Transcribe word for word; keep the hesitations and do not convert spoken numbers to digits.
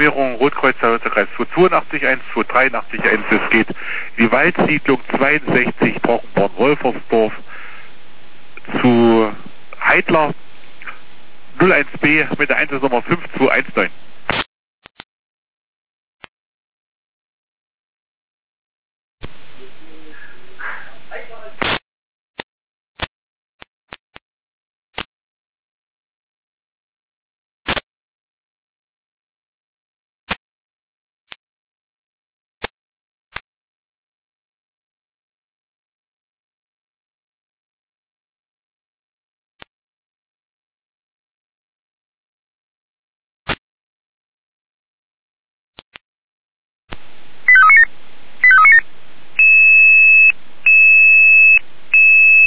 Alarmierung Rotkreuz Kreis zweihundertzweiundachtzig eins zwei dreiundachtzig eins. Es geht die Waldsiedlung zweiundsechzig Trockenborn-Wolfersdorf zu Heidler null eins B mit der Einsatznummer fünf zwei eins neun.